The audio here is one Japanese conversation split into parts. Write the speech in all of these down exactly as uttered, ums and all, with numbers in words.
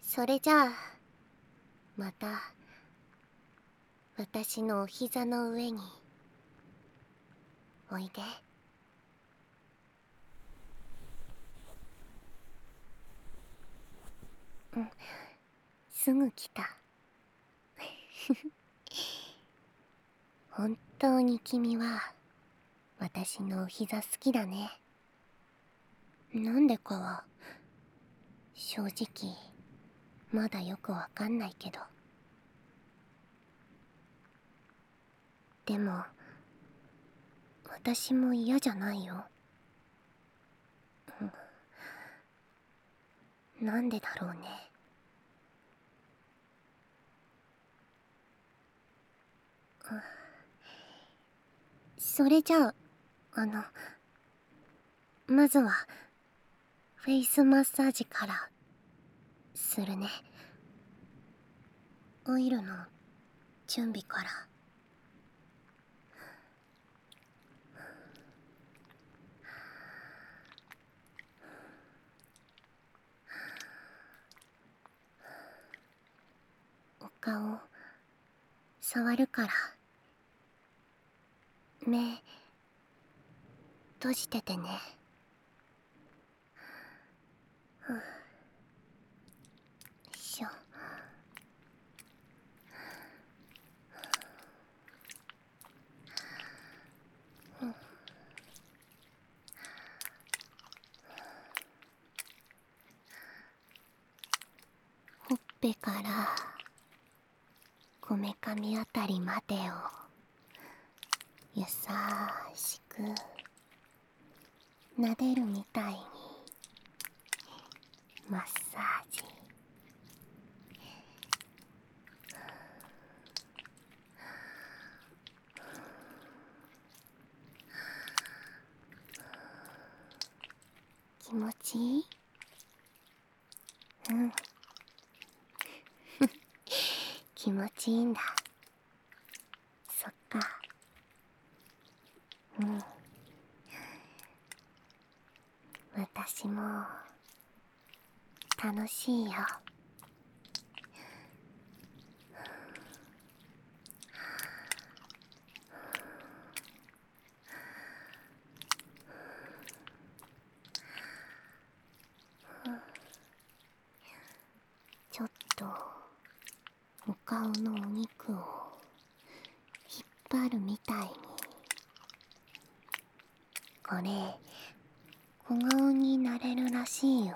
それじゃあまた私のお膝の上においで。うん、すぐ来た。本当に君は私のお膝好きだね。なんでかは正直まだよくわかんないけど。でも私も嫌じゃないよ。うん、なんでだろうね。うん、それじゃああのまずはフェイスマッサージからするね。オイルの準備から。お顔触るから目閉じててね。ふう、よいしょ。うん、ほっぺからこめかみあたりまでを優しく撫でるみたいにマッサージ。気持ちいい？うん。気持ちいいんだ。そっか。うん。私も楽しいよ。ちょっとお顔のお肉を引っ張るみたいに。これ小顔になれるらしいよ。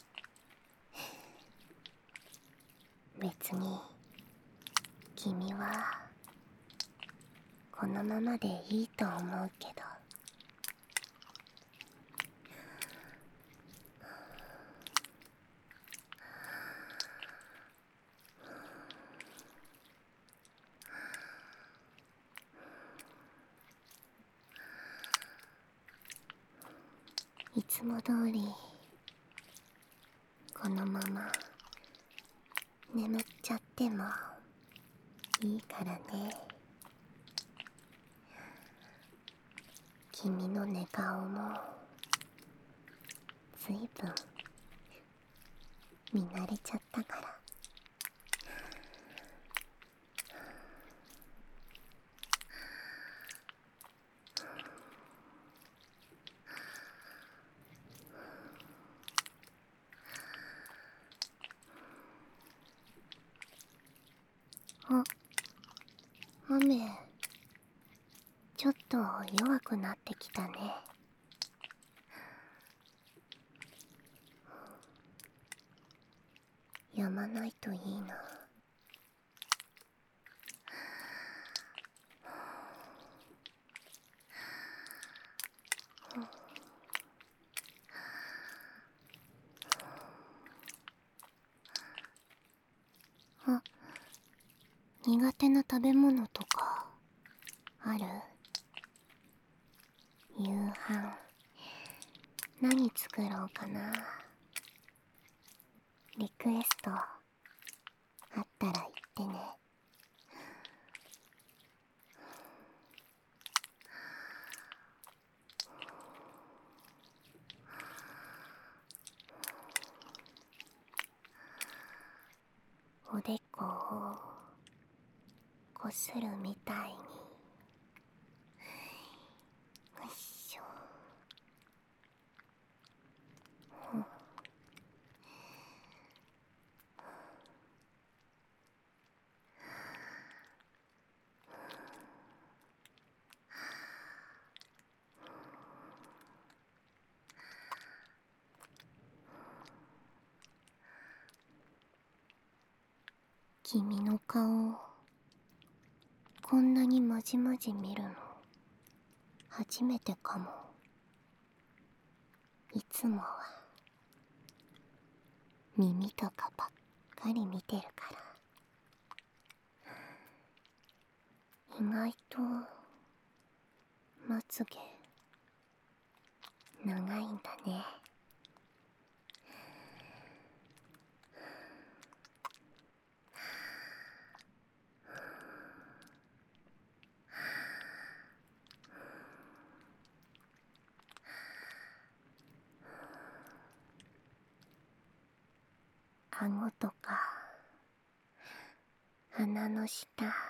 別に君はこのままでいいと思うけど。いつも通りこのまま眠っちゃってもいいからね。君の寝顔もずいぶん見慣れちゃったから。あ、雨ちょっと弱くなってきたね。止まないといいな。あ、苦手な食べ物とかある？夕飯何作ろうかな。リクエストあったら言ってね。 おでこをこするみたいに。よいしょ。君の顔こんなにまじまじ見るの初めてかも。いつもは耳とかばっかり見てるから。意外とまつげ長いんだね。顎とか鼻の下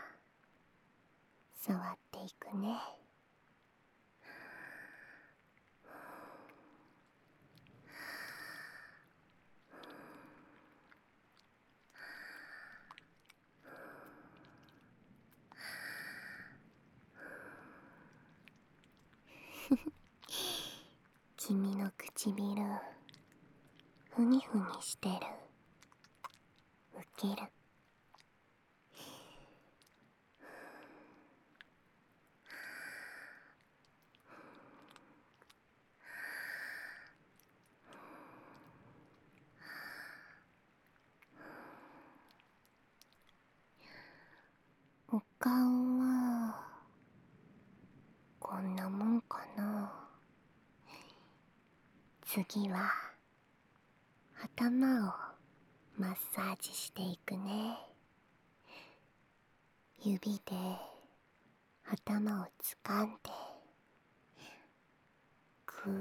触っていくね。君の唇ふにふにしてる。ウケる。お顔はこんなもんかな。次は頭をマッサージしていくね。指で頭をつかんでぐー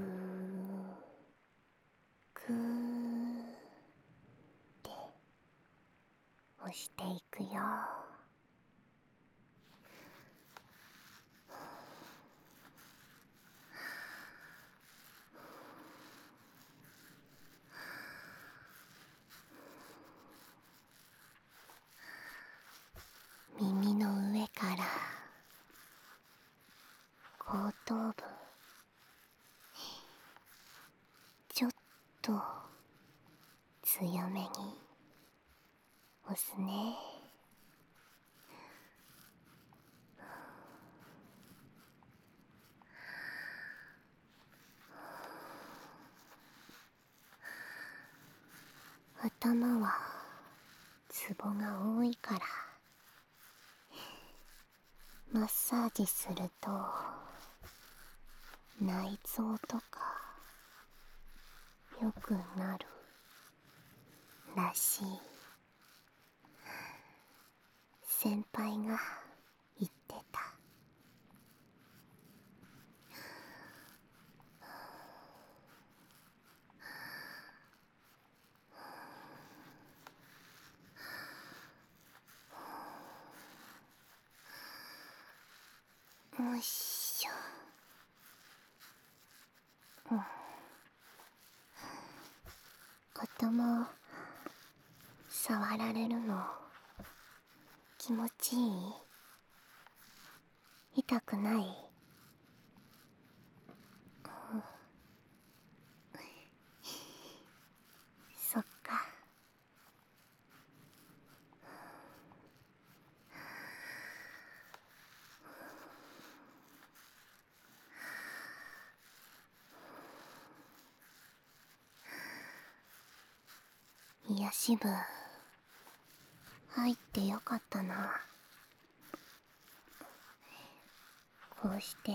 ぐーって押していくよ。耳の上から後頭部ちょっと強めに押すね。頭はツボが多いからマッサージすると内臓とか良くなるらしい。先輩が言ってた。よいしょ。うん。頭触られるの気持ちいい？痛くない？うん、そっか。癒し部入ってよかったな。こうして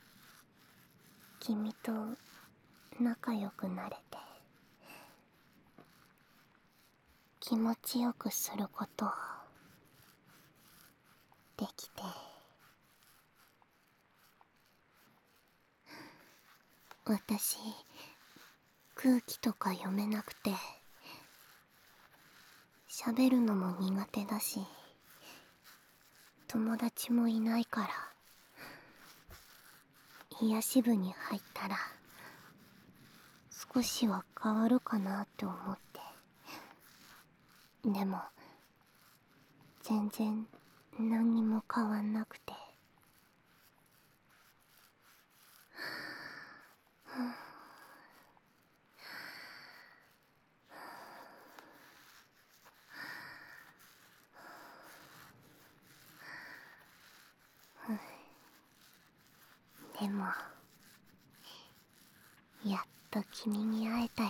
君と仲良くなれて気持ちよくすることできて。私空気とか読めなくて喋るのも苦手だし、友達もいないから、癒し部に入ったら少しは変わるかなって思って。でも全然何にも変わんなくて。でもやっと君に会えたよ。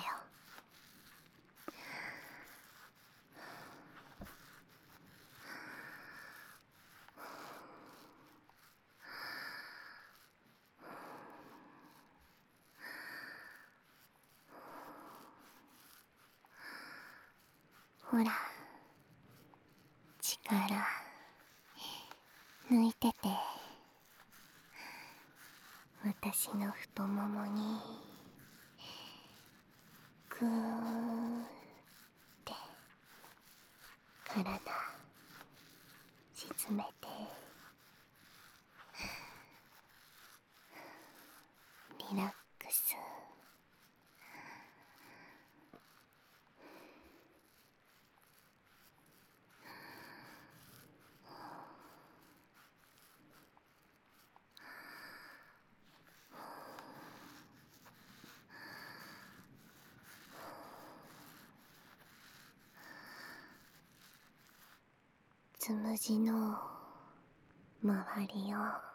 ほら、力抜いてて。私の太ももにぐーって体沈めて、リラックス。つむじの周りを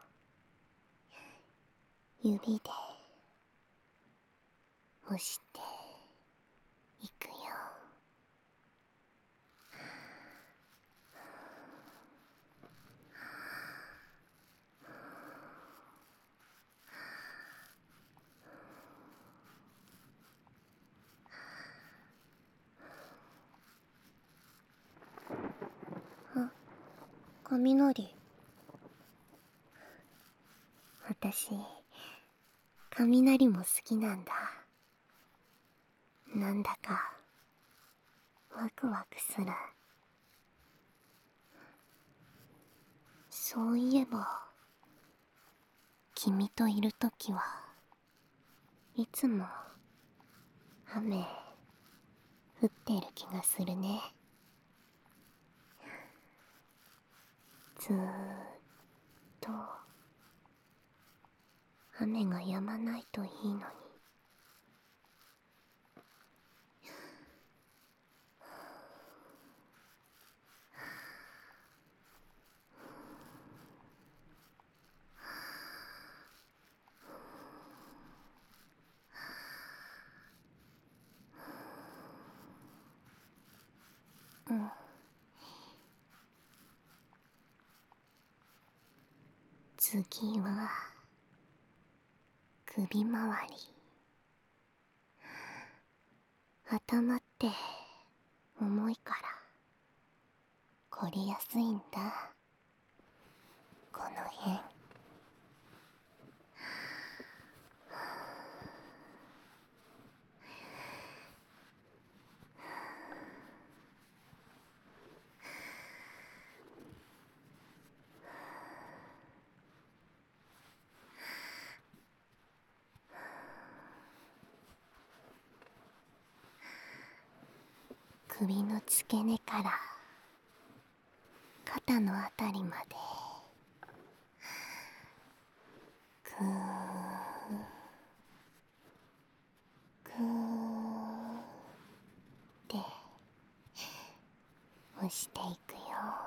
指で押していくよ。あ、雷。私、雷も好きなんだ。なんだかワクワクする。そういえば君といるときはいつも雨降ってる気がするね。ずーっと雨が止まないといいのに。うん。次は首周り。頭って重いから凝りやすいんだ、この辺。首の付け根から肩のあたりまでぐーぐーって押していくよ。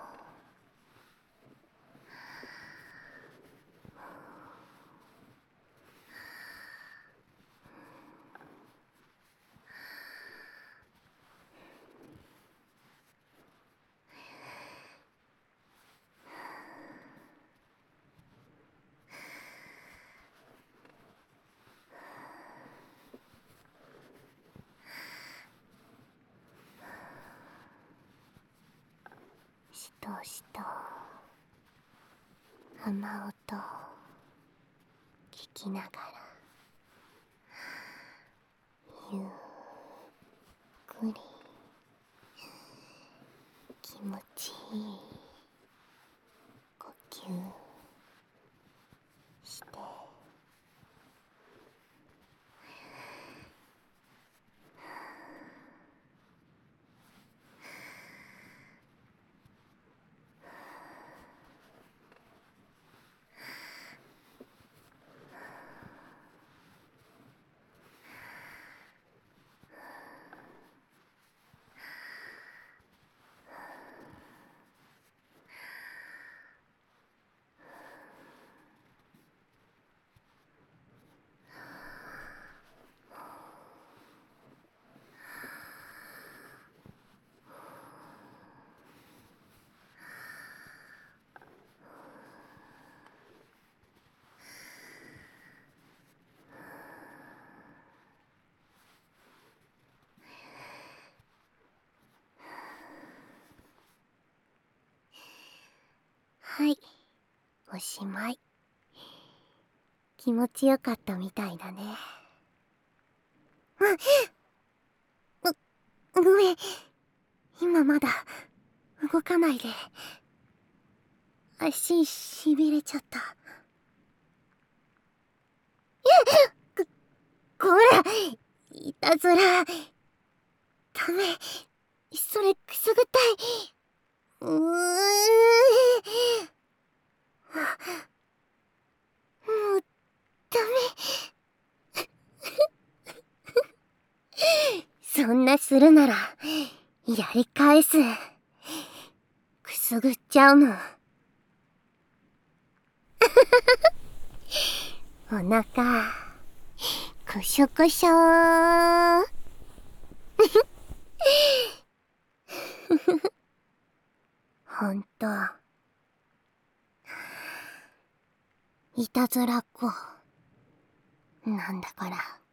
しとしと雨音聞きながらゆっくりい。おしまい。気持ちよかったみたいだね。あ、ごめん。今まだ動かないで。足しびれちゃった。こ、こら、いたずら。ダメ。それくすぐったい。うーん。もうダメ。そんなするならやり返す。くすぐっちゃうもん。お腹くしょくしょー。ほんといたずらっ子なんだから。